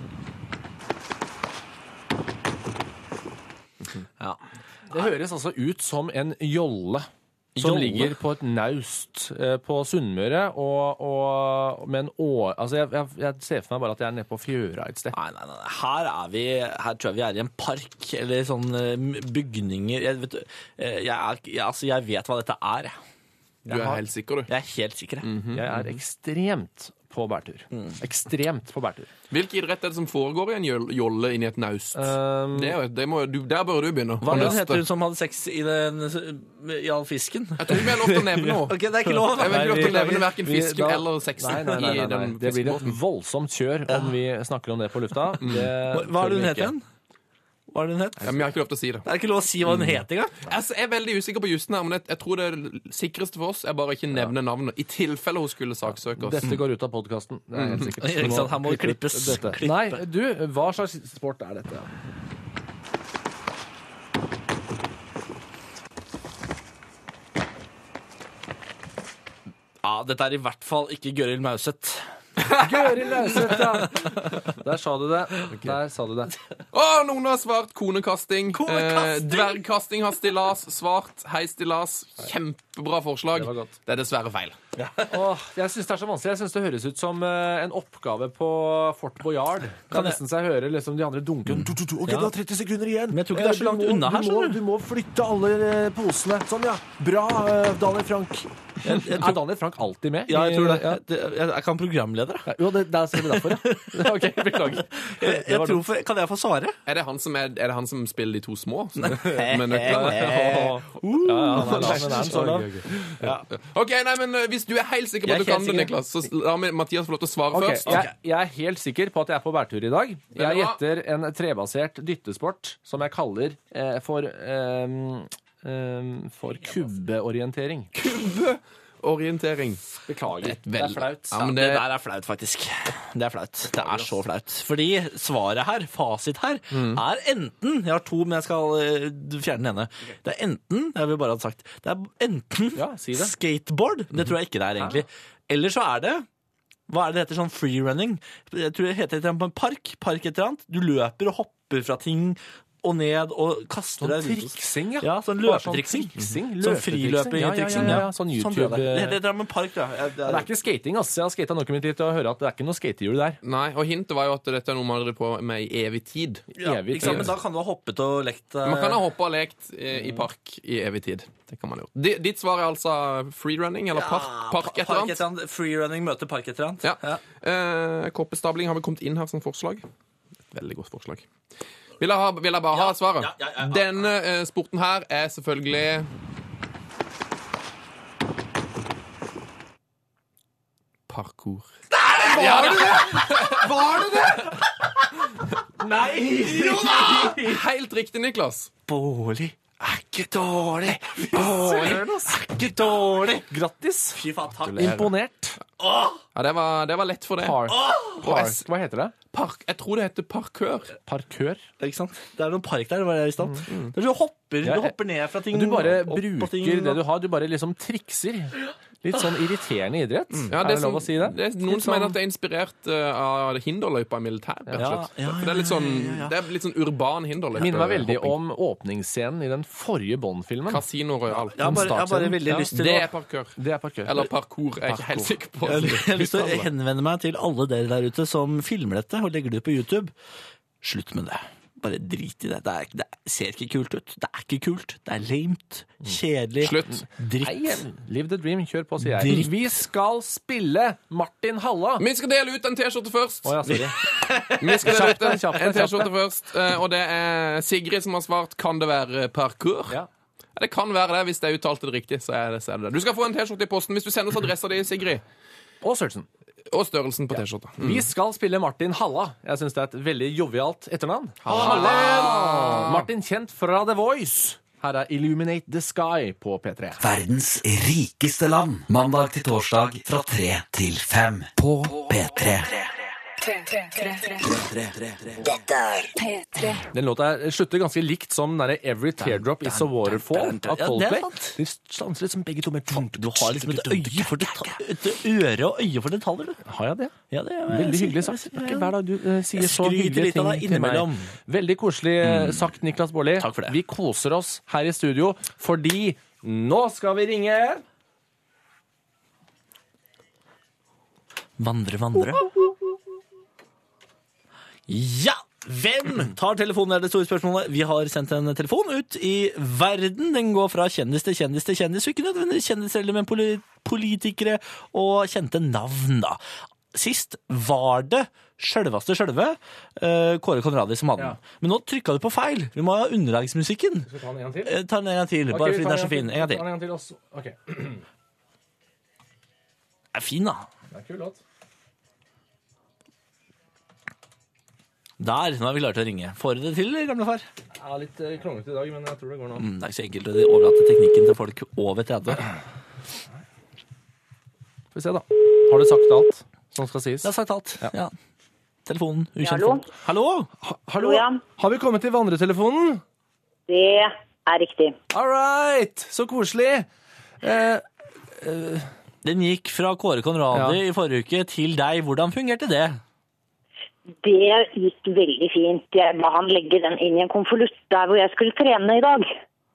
Ja. Det høres altså ut som en jolle. Som Jolle? ligger på et naust eh, på Sunnmøre, og, og med en å... Altså, jeg, jeg, jeg ser for meg bare at jeg er nede på fjøra et sted. Nei, nei, nei. Her er vi Her tror jeg vi er i en park, eller sånn eh, bygninger. Jeg vet, eh, jeg, er, jeg, altså, jeg vet hva dette er. jeg. Du er har- helt sikker, du. Jeg er helt sikker. jeg. Jeg er ekstremt på bærtur. Ekstremt på bærtur. Hvilke idrett er det som foregår i en jol- jolle inni et naust? Um, det er jo, det må, du, der bør du begynne. Hva Å den nøste. heter hun som hadde sex i, den, i all fisken? Jeg tror vi har lov til å nevne noe. Ok, det er ikke lov. Jeg vet ikke lov til å Nei, nevne vi- hverken vi- fisken da- eller sexen Nei, nei, nei, i nei, nei. den Det blir et fiskebåten. voldsomt kjør om vi snakker om det på lufta. Det Hva er det tør vi hun het ikke. igjen? Hva er det hun het? Ja, men jeg har ikke lov til å si det. Det er ikke lov å si hva hun het engang. Jeg er veldig usikker på jussen her, men jeg, jeg tror det sikreste for oss er bare ikke nevne navnet, i tilfelle hun skulle saksøke oss. Dette går ut av podkasten. Det er helt sikkert. Ikke sant, her må det klippe ut klippes. dette. Klippe. Nei, du, hva slags sport er dette? Ja, dette er i hvert fall ikke Gøril Mauseth. Gøril Lauseth, ja! Der sa du det. Der sa du det. Å, noen har svart konekasting. Konekasting! Eh, dvergkasting har stillas. Svart hei stillas. Kjempebra forslag. Det var godt. Det er dessverre feil. Åh, jeg syns det er så vanskelig. Jeg synes det høres ut som eh, en oppgave på Fort Boyard. Det er nesten så jeg hører liksom de andre dunke. Du, du, du, ok, du har tretti sekunder igjen. Men jeg tror ikke det er så Eh, du langt må- unna her, du må, skjønner du. du må flytte alle eh, posene. Sånn, ja. Bra, eh, Daniel Frank. Er Daniel Frank alltid med? Ja, jeg tror det. Ja. Det- Jeg jeg kan programleder, da. Ja, Jo, det, der ser vi derfor, ja. Ok, beklager. Jeg, jeg tror for, kan jeg få svare? Er det han som, er, er det han som spiller de to små? Som- Med Ja, nøklene? ja, han er lav, men er han så lav? OK, nei, men eh, hvis du er helt sikker på Jeg at er du kan helt det, sikker. Niklas, så la meg- Mathias få lov til å svare Ok, først. jeg, jeg er helt sikker på at jeg er på bærtur i dag. Jeg Veldig bra. gjetter en trebasert dyttesport som jeg kaller eh, for ehm, ehm, for kubbeorientering. Orientering. Beklager. Det er flaut. Ja, Ja, men det, det, der er flaut, faktisk. Det er flaut. Det er så flaut. Fordi svaret her, fasit her, er enten Jeg har to, men jeg skal eh, fjerne den ene. Det er enten Jeg vil bare ha sagt Det er enten Ja, si det. skateboard. Det tror jeg ikke det er, egentlig. Eller så er det Hva er det det heter? Sånn freerunning? Jeg tror det heter et eller annet på en park. Park et eller annet. Du løper og hopper fra ting og ned og kaster Sånn deg rundt. triksing, ja. Ja, sånn Bare sånn løpetriksing. triksing, Sånn friløpertriksing. Ja, ja, ja, ja, sånn YouTube- ble det. Det heter et eller annet med park, da. Jeg- Det er ikke skating, ass. Jeg har skata nok i mitt liv til å høre at det er ikke noe skatehjul der. nei, og hintet var jo at dette er noe man driver på med i evig tid. Ja, Evig ikke sant? tid. Men da kan du ha hoppet og lekt eh, Man kan ha hoppa og lekt eh, i park i evig tid. Det kan man ha gjort. Di- Ditt svar er altså freerunning eller park, park et eller annet? annet. Freerunning møter park et eller annet. Ja. Eh, koppestabling har vel kommet inn her som forslag. Et veldig godt forslag. Vil jeg, ha, vil jeg bare ha svaret? ja, ja, ja, ja. Denne eh, sporten her er selvfølgelig parkour. Helt riktig, Niklas. Bårli er ikke dårlig. Bårli er ikke dårlig. Grattis. Fy faen, takk. Imponert. Ja, det var, det var lett for det. Park. Park. Hva heter det? Park, jeg tror det heter parkør. Parkør. Ikke sant? Det er noen park der, det var det i stand. Det er så du hopper, Ja, du hopper ned fra ting. Du bare opp på bruker ting, det du har. Du bare liksom trikser. Litt sånn irriterende idrett. Ja, er det det er lov å sånn- si det? Det er noen Litt som mener sånn- at det er inspirert eh, av hinderløypa i militæret. rett og Ja, slett. ja, For det er litt sånn, ja, ja, ja. det er litt sånn urban hinderløype. Minner meg veldig hopping. om åpningsscenen i den forrige Bond-filmen. Casino Royal. Jeg har bare, jeg har bare veldig Ja. lyst til Det å er parkør. Det er parkør. Eller parkour. Jeg er ikke helt sikker på. Jeg har lyst til å henvende meg til alle dere der ute som filmer dette og legger det ut på YouTube. Slutt med det. Bare drit i det. Det, er, det ser ikke kult ut. Det er ikke kult. Det er lamet. Kjedelig. Slutt. Dritt. Nei, live the dream. Kjør på, sier jeg. Dritt. Vi skal spille Martin Halla. Vi skal dele ut en T-skjorte først. Å ja, sorry. Vi skal dele ut Kjapt, en, kjapt, en kjapt. T-skjorte først. eh, Og det er Sigrid som har svart. Kan det være parkour? Ja. Ja, det kan være det. Hvis jeg uttalte det riktig, så er det, så er det det. Du skal få en T-skjorte i posten hvis du sender oss adressa di, Sigrid. Og Sørtsen. Og størrelsen på T-skjorta. Mm. Vi skal spille Martin Halla. Jeg syns det er et veldig jovialt etternavn. Halla! Martin kjent fra The Voice. Her er Illuminate the Sky på P tre. Verdens rikeste land. Mandag til torsdag fra tre til fem på P tre. Dette er P tre. Den låta her slutter ganske likt som den der Every Teardrop Is a Waterfall av Ja, det er Coldplay. sant. De stanser litt som begge to med Du har liksom et øye for detaljer. Et øre og øye for detaljer, du. Har jeg det? Ja, det er Veldig hyggelig sagt. Det er ikke hver dag du eh, sier Jeg så skryter hyggelige litt av ting deg til meg. innimellom. Veldig koselig eh, sagt, Niklas Baarli. Takk for det. Vi koser oss her i studio, fordi nå skal vi ringe Vandre, vandre. Ja! Hvem tar telefonen, er det store spørsmålet. Vi har sendt en telefon ut i verden. Den går fra kjendis til kjendis til kjendis. Og ikke nødvendigvis kjendiser, men poli- politikere og kjente navn, da. sist var det sjølveste sjølve uh, Kåre Conradi som hadde den. Ja. Men nå trykka du på feil. Vi må ha underlagsmusikken. Skal vi ta den en gang til? Uh, ta den en gang til, okay, bare fordi den er så fin. En gang til. Ta den en gang til også. Ok. Det er fin, da. Det er kul låt. Der, nå er vi klare til å ringe. Får du det til, gamle far? Ja, litt uh, klongete i dag, men jeg tror det går nå. Mm, det er ikke så enkelt å overlate teknikken til folk over tretti. Får vi se da. Har du sagt alt som skal sies? Jeg har sagt alt, ja. ja. Telefonen, ukjent Hallo? folk. Hallo? Ha, hallo? Ja. Har vi kommet til vandretelefonen? Det er riktig. All right, så koselig. Eh, eh. Den gikk fra Kåre Conradi ja. i forrige uke til deg. Hvordan fungerte det? Det gikk veldig fint. Jeg ba han legge den inn i en konvolutt der hvor jeg skulle trene i dag.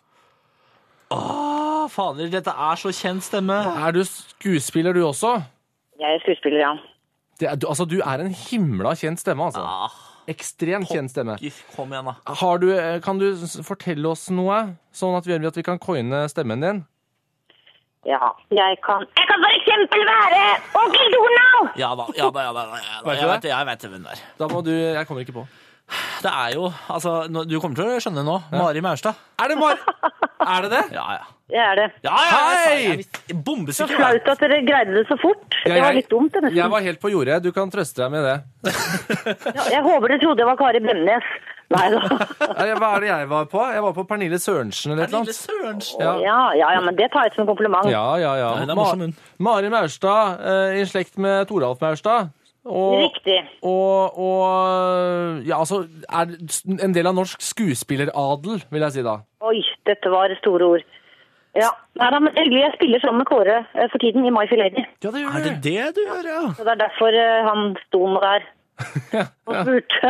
Åh, fader, dette er så kjent stemme. Er du skuespiller du også? Jeg er skuespiller, ja. Det er, du, altså, du er en himla kjent stemme, altså. Ah, Ekstremt kjent stemme. Kom igjen, da. Har du, kan du fortelle oss noe, sånn at vi, at vi kan coine stemmen din? Ja, jeg kan... Jeg kan for eksempel være Onkel Donald! Ja da, ja da, ja da. Ja da. Jeg vet, jeg vet hvem det er. Da må du... Jeg kommer ikke på. Det er jo, altså, du kommer til å skjønne nå, ja. Mari Maurstad. Er det Mari? Er det det? Ja, ja. Det er det. Ja, ja, Hei! Så bombesikker. flaut at dere greide det så fort. Ja, det var jeg, litt dumt, det nesten. Jeg var helt på jordet. Du kan trøste deg med det. Ja, jeg håper du trodde det var Kari Bremnes. Nei da. Hva er det jeg var på? Jeg var på Pernille Sørensen eller et eller annet. Pernille Sørensen? Ja. Ja, ja, ja, men det tar jeg som en kompliment. Ja, ja, ja. Nei, det er morsom, hun. Mari Maurstad, eh, i slekt med Toralf Maurstad. Og, Riktig. Og, og ja, altså, er en del av norsk skuespilleradel, vil jeg si da. Oi, dette var store ord. Ja, Nei, da, men egentlig jeg spiller sammen med Kåre eh, for tiden i My Fair Lady. Ja, det gjør Er det det du gjør, ja? Så det er derfor eh, han sto med der og spurte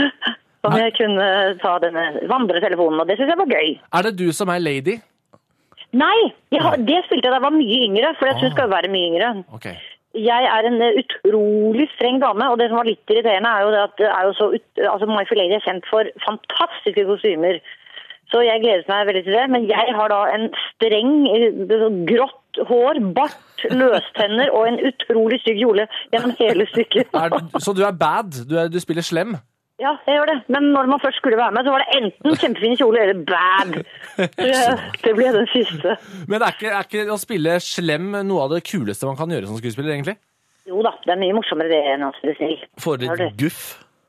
om jeg kunne ta denne vandretelefonen, og det synes jeg var gøy. Er det du som er lady? Nei, jeg har, det spilte jeg da jeg var mye yngre, for jeg synes jeg skal være mye yngre. Ok. Jeg er en uh, utrolig streng dame, og det som var litt irriterende er jo det at det er jo så ut, altså My Fair Lady er kjent for fantastiske kostymer. Så jeg gleder meg veldig til det, men jeg har da en streng, uh, grått hår, bart, løstenner og en utrolig stygg kjole gjennom hele stykket. Er, så du er bad? Du, er, du spiller slem? Ja, jeg gjør det. Men når man først skulle være med, så var det enten kjempefin kjole eller bad. Så jeg, det ble den siste. Men er ikke, er ikke å spille slem noe av det kuleste man kan gjøre som skuespiller, egentlig? Jo da, det er mye morsommere det enn å spille snill. Får litt guff?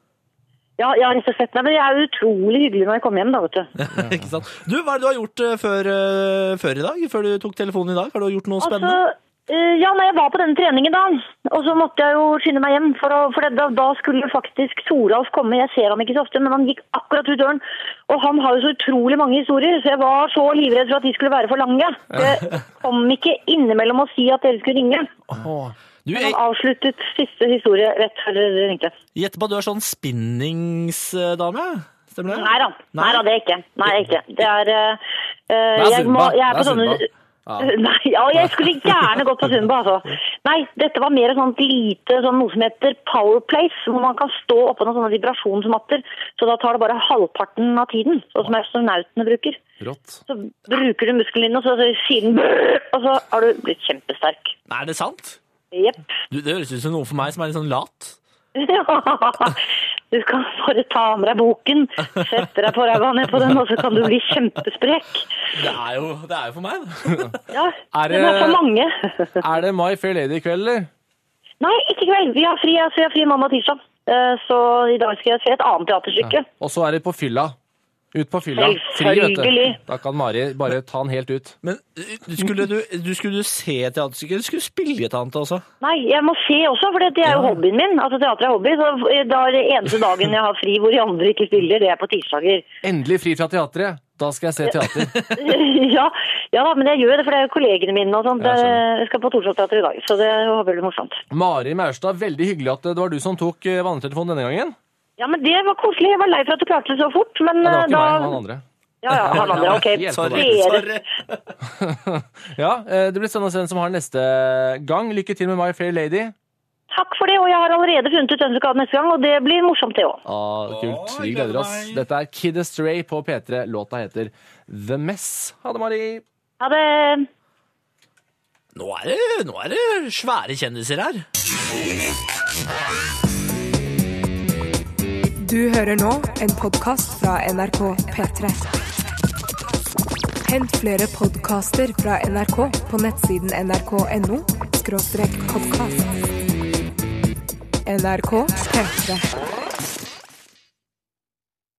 Ja, ja, rett og slett. Nei, men jeg er utrolig hyggelig når jeg kommer hjem da, vet du. Ja, ikke sant. Du, hva er det du har gjort uh, før, uh, før i dag? Før du tok telefonen i dag? Har du gjort noe altså, spennende? Uh, ja, nei, jeg var på denne treningen da, og så måtte jeg jo skynde meg hjem, for, å, for det, da, da skulle faktisk Toralf komme. Jeg ser ham ikke så ofte, men han gikk akkurat ut døren, og han har jo så utrolig mange historier, så jeg var så livredd for at de skulle være for lange. Det kom ikke innimellom å si at dere skulle ringe. Åh. Du, jeg... Han avsluttet siste historie rett før dere ringte. Gjett på at du er sånn spinningsdame? Stemmer det? Nei da, nei da, det er ikke. Nei, ikke. Det er... Uh, jeg, må, jeg er på sånne... Ja. Nei, ja, jeg skulle gjerne gått på Zumba, altså. Nei, dette var mer sånn lite, sånn noe som heter Powerplace, hvor man kan stå oppå noen sånne vibrasjonsmatter, så da tar det bare halvparten av tiden, sånn som astronautene bruker. Rått. Så bruker du muskelen din, og så sier den brrr, og så har du blitt kjempesterk. Er det sant? Jepp. Du, det høres ut som noe for meg som er litt sånn lat. Ja, du kan bare ta med deg boken, sette deg på ræva ned på den, og så kan du bli kjempesprek. Det er jo, det er jo for meg, da. Ja, er det, det er for mange. Er det My Fair Lady i kveld, eller? Nei, ikke kveld. Vi har fri, altså, jeg har fri mandag og tirsdag. Så i dag skal jeg se et annet teaterstykke. Ja. Og så er det på fylla. Ut på fylla. Fri, vet du. Da kan Mari bare ta den helt ut. Men skulle du, du skulle se teaterstykker, eller skulle du spille i et annet også? Nei, jeg må se også, for det er jo ja. hobbyen min. Altså teater er hobby, så da er det eneste dagen jeg har fri hvor de andre ikke spiller, det er på tirsdager. Endelig fri fra teatret. Da skal jeg se teater. ja, ja da, men jeg gjør det, for det er jo kollegene mine og sånt. Jeg skal på Torsdagsteater i dag, så det var veldig morsomt. Mari Maurstad, veldig hyggelig at det var du som tok vandretelefonen denne gangen. Ja, men det var koselig. Jeg var lei for at du klarte det så fort, men ja, det var ikke da... meg, han andre. Ja, ja, han andre, ok. Sorry, sorry. Ja, det blir spennende å se den som har neste gang. Lykke til med My Fair Lady. Takk for det, og jeg har allerede funnet ut hvem som skal ha neste gang, og det blir morsomt det også. Ah, kult. Vi gleder oss. Dette er Kid Astray på P tre. Låta heter The Mess. Ha det, Mari. Ha det. Nå er det, nå er det svære kjendiser her. Du hører nå en podcast fra N R K P tre. Hent flere podcaster fra N R K på nettsiden n r k punktum n o skråstrek podcast. N R K P tre.